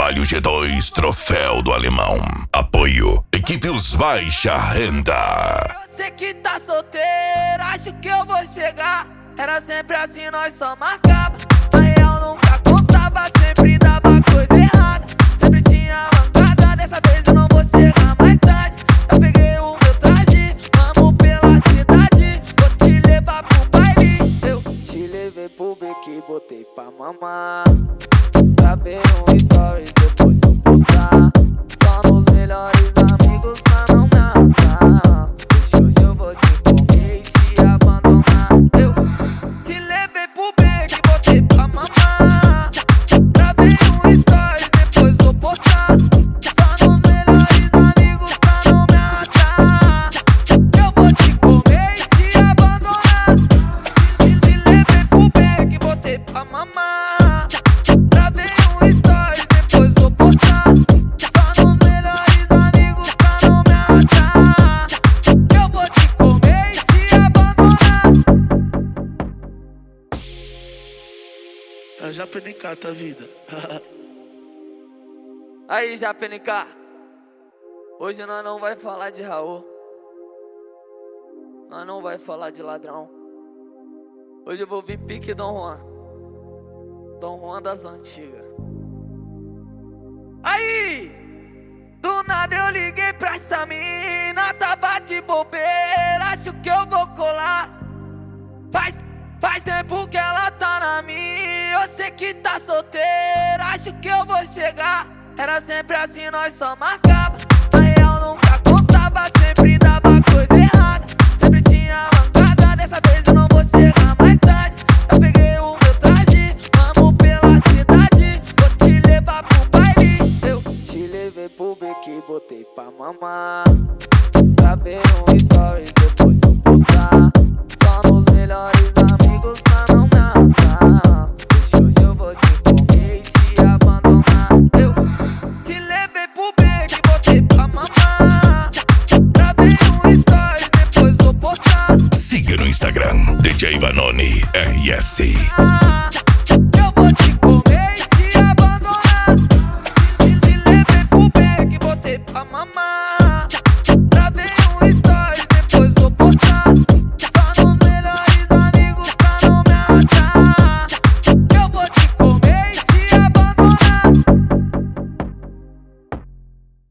Trabalho G2, troféu do alemão. Apoio, equipe Os Baixa Renda. Você que tá solteiro, acho que eu vou chegar. Era sempre assim, nós só marcava. Na real nunca constava, sempre dava coisa errada. Sempre tinha mancada, dessa vez eu não vou chegar mais tarde. Eu peguei o meu traje, vamos pela cidade. Vou te levar pro baile. Eu te levei pro beco e botei pra mamar. Gravei um stories, depois eu postar. Só nos melhores amigos pra não me arrastar. Hoje eu vou te comer e te abandonar. Eu te levei pro beco e botei pra mamar. Gravei um stories, depois vou postar. Só nos melhores amigos pra não me arrastar. Eu vou te comer e te abandonar. Te levei pro beco e botei pra mamar. Já PNK, tá vida. Aí, já PNK. Hoje nós não vai falar de Raul. Nós não vai falar de ladrão. Hoje eu vou vir pique Dom Juan. Dom Juan das antigas. Aí, do nada eu liguei pra essa mina. Tava de bobeira, acho que eu vou colar. Faz tempo que ela tá na minha. Eu sei que tá solteira, acho que eu vou chegar. Era sempre assim, nós só marcava. Na real nunca constava, sempre dava coisa errada. Sempre tinha mancada, dessa vez eu não vou chegar mais tarde. Eu peguei o meu traje, vamos pela cidade. Vou te levar pro baile. Eu te levei pro beco e botei pra mamar. Gravei um stories, depois eu postar. Só nos melhores amigos pra não me arrastar. Hoje eu vou te comer e te abandonar. Eu te levei pro beco e botei pra mamar. Gravei um stories, depois vou postar. Siga no Instagram, DJ Vanoni RS.